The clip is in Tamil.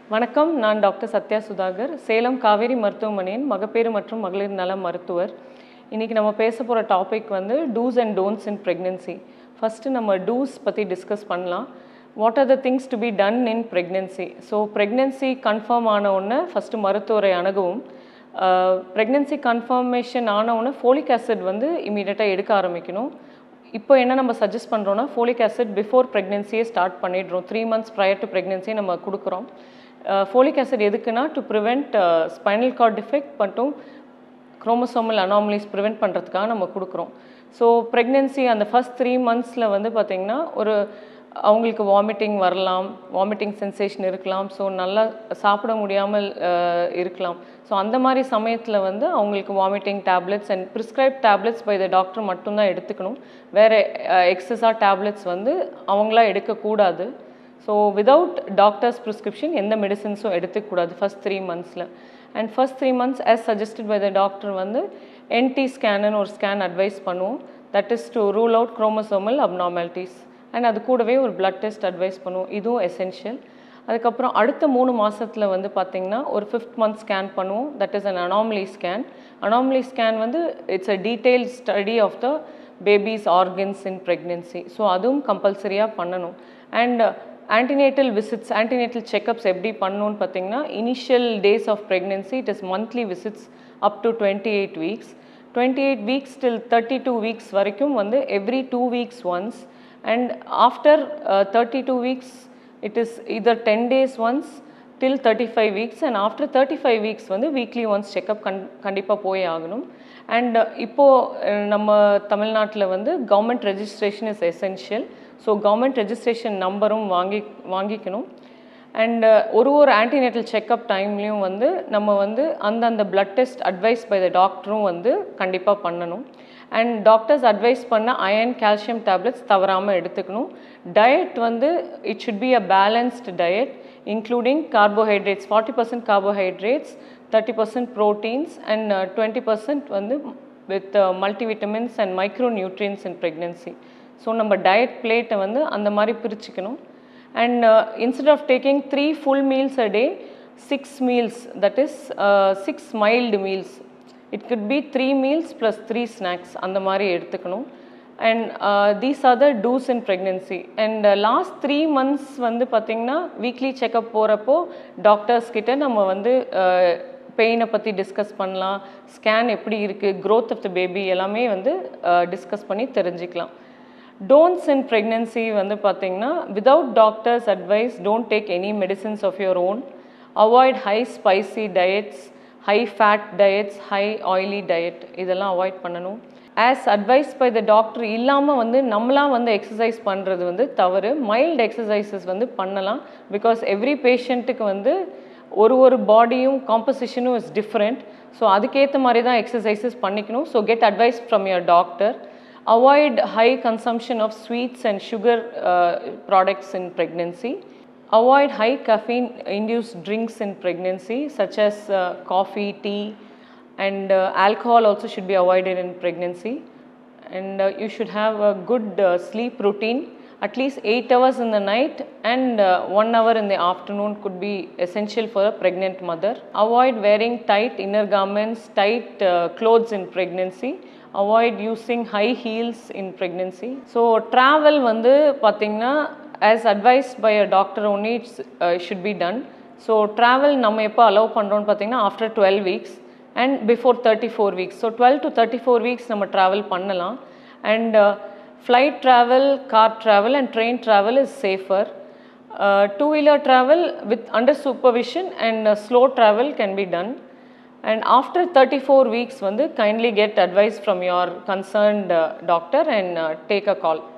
வணக்கம், நான் டாக்டர் சத்யா சுதாகர், சேலம் காவேரி மருத்துவமனையின் மகப்பேறு மற்றும் மகளிர் நல மருத்துவர். இன்றைக்கி நம்ம பேச போகிற டாபிக் வந்து dos and don'ts in pregnancy. First நம்ம டூஸ் பற்றி டிஸ்கஸ் பண்ணலாம். What are the things to be done in pregnancy? So pregnancy confirm ஆன உடனே ஃபஸ்ட்டு மருத்துவரை அணுகவும், ப்ரெக்னென்சி கன்ஃபர்மேஷன் ஆன உடனே ஃபோலிக் ஆசிட் வந்து இமீடியட்டாக எடுக்க ஆரம்பிக்கணும். இப்போ என்ன நம்ம சஜஸ்ட் பண்ணுறோன்னா, ஃபோலிக் ஆசிட் பிஃபோர் ப்ரெக்னென்சியே ஸ்டார்ட் பண்ணிடுறோம். 3 months ப்ரையர் டு ப்ரெக்னென்சியை நம்ம கொடுக்குறோம். ஃபோலிக் ஆசிட் எதுக்குன்னா, to prevent spinal cord defect மற்றும் குரோமோசோமல் அனாமலிஸ் ப்ரிவெண்ட் பண்ணுறதுக்காக நம்ம கொடுக்குறோம். ஸோ ப்ரெக்னென்சி அந்த ஃபஸ்ட் 3 monthsல வந்து பார்த்திங்கன்னா அவங்களுக்கு வாமிட்டிங் வரலாம், வாமிட்டிங் சென்சேஷன் இருக்கலாம், ஸோ நல்லா சாப்பிட முடியாமல் இருக்கலாம். ஸோ அந்த மாதிரி சமயத்தில் வந்து அவங்களுக்கு vomiting tablets and prescribe tablets by the doctor மட்டும்தான் எடுத்துக்கணும். வேறு எக்ஸஸாக டேப்லெட்ஸ் வந்து அவங்களா எடுக்கக்கூடாது. ஸோ விதவுட் டாக்டர்ஸ் ப்ரிஸ்கிரிப்ஷன் எந்த மெடிசன்ஸும் எடுத்துக்கூடாது ஃபஸ்ட் 3 monthsல. And first 3 months as suggested by the doctor வந்து என்டி ஸ்கேனுன்னு ஒரு ஸ்கேன் அட்வைஸ் பண்ணுவோம். That is to rule out chromosomal abnormalities. And அது கூடவே ஒரு பிளட் டெஸ்ட் அட்வைஸ் பண்ணுவோம். இதுவும் எசென்ஷியல். அதுக்கப்புறம் அடுத்த 3 மாதத்தில் வந்து பார்த்திங்கன்னா ஒரு 5th month ஸ்கேன் பண்ணுவோம். That is an anomaly scan. Anomaly scan வந்து it's a detail study of the baby's organs in pregnancy. So அதுவும் கம்பல்சரியாக பண்ணணும். And antenatal visits, antenatal checkups எப்படி பண்ணணும்னு பார்த்திங்கன்னா, initial days of pregnancy it is monthly visits up to 28 weeks. 28 weeks till 32 weeks வரைக்கும் வந்து every 2 weeks once. And after 32 weeks it is either 10 days once till 35 weeks, and after 35 weeks வந்து weekly once checkup கண்டிப்பாக போய் ஆகணும். அண்ட் இப்போது நம்ம தமிழ்நாட்டில் வந்து government registration is essential. So government registration நம்பரும் வாங்கிக்கணும். அண்ட் ஒரு ஆன்டினேட்டல் செக்கப் டைம்லேயும் வந்து நம்ம வந்து அந்தந்த blood test advise by the டாக்டரும் வந்து கண்டிப்பாக பண்ணணும். அண்ட் டாக்டர்ஸ் அட்வைஸ் பண்ண அயர்ன் கால்சியம் டேப்லெட்ஸ் தவறாமல் எடுத்துக்கணும். டயட் வந்து it should be a balanced diet including carbohydrates, 40% carbohydrates, 30% proteins and 20% வந்து with multivitamins and micronutrients in pregnancy. So நம்ம டயட் பிளேட்டை வந்து அந்த மாதிரி பிரிச்சுக்கணும். And instead of taking 3 full meals a day, 6 meals, that is 6 mild meals. It could be 3 meals plus 3 snacks அந்த மாதிரி எடுத்துக்கணும். And these are the dos in pregnancy. And last 3 months வந்து பார்த்திங்கன்னா வீக்லி செக்கப் போகிறப்போ டாக்டர்ஸ் கிட்ட நம்ம வந்து பெயினை பற்றி டிஸ்கஸ் பண்ணலாம், ஸ்கேன் எப்படி இருக்குது, க்ரோத் ஆஃப் த பேபி எல்லாமே வந்து டிஸ்கஸ் பண்ணி தெரிஞ்சுக்கலாம். டோன்ட்ஸ் இன் ப்ரெக்னென்சி வந்து பார்த்திங்கன்னா, without doctor's advice don't take any medicines of your own. Avoid high spicy diets, high fat diets, high oily diet, இதெல்லாம் அவாய்ட் பண்ணணும். As advise by the doctor இல்லாமல் வந்து நம்மளாம் வந்து எக்ஸசைஸ் பண்ணுறது வந்து தவறு. மைல்டு எக்ஸசைசஸ் வந்து பண்ணலாம். பிகாஸ் எவ்ரி பேஷண்ட்டுக்கு வந்து ஒரு பாடியும் காம்போசிஷனும் இஸ் டிஃப்ரெண்ட். ஸோ அதுக்கேற்ற மாதிரி தான் எக்ஸசைசஸ் பண்ணிக்கணும். So get advice from your doctor. Avoid high consumption of sweets and sugar products in pregnancy. Avoid high caffeine induced drinks in pregnancy such as coffee, tea, and alcohol also should be avoided in pregnancy. And you should have a good sleep routine. At least 8 hours in the night and 1 hour in the afternoon could be essential for a pregnant mother. Avoid wearing tight inner garments, tight clothes in pregnancy. Avoid using high heels in pregnancy. So travel வந்து பார்த்திங்கன்னா as advised by a doctor only should be done. So travel நம்ம எப்போ அலோவ் பண்ணுறோன்னு பார்த்திங்கன்னா after 12 weeks and before 34 weeks. So 12 to 34 weeks நம்ம ட்ராவல் பண்ணலாம். And flight travel, car travel and train travel is safer. Two-wheeler travel with under supervision and slow travel can be done. And after 34 weeks வந்து kindly get advice from your concerned doctor and take a call.